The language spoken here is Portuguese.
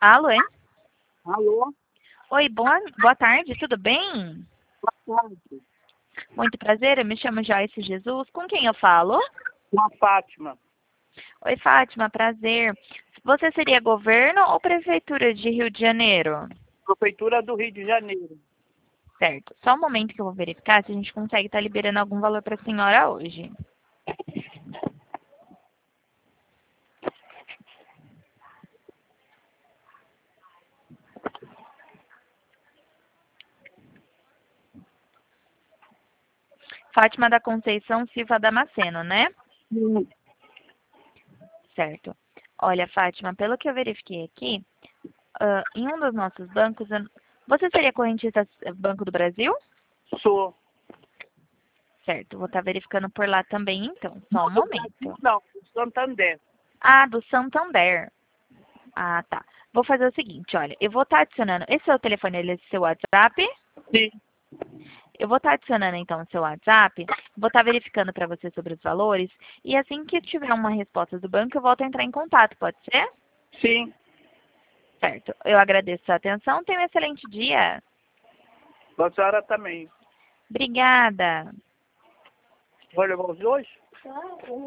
Alô, hein? Alô? Oi, boa tarde, tudo bem? Boa tarde. Muito prazer, eu me chamo Joyce Jesus. Com quem eu falo? Com a Fátima. Oi, Fátima, prazer. Você seria governo ou prefeitura de Rio de Janeiro? Prefeitura do Rio de Janeiro. Certo. Só um momento que eu vou verificar se a gente consegue estar liberando algum valor para a senhora hoje. Fátima da Conceição Silva Damasceno, né? Sim. Certo. Olha, Fátima, pelo que eu verifiquei aqui, em um dos nossos bancos, você seria correntista Banco do Brasil? Sou. Certo, vou estar verificando por lá também, então. Só um Do Brasil, momento. não, do Santander. Ah, do Santander. Ah, tá. Vou fazer o seguinte, olha, eu vou estar adicionando. Esse é o telefone, ele é seu WhatsApp? Sim. Eu vou estar adicionando então o seu WhatsApp, vou estar verificando para você sobre os valores e assim que tiver uma resposta do banco, eu volto a entrar em contato, pode ser? Sim. Certo. Eu agradeço a atenção, tenha um excelente dia. A senhora também. Obrigada. Vou levar os dois?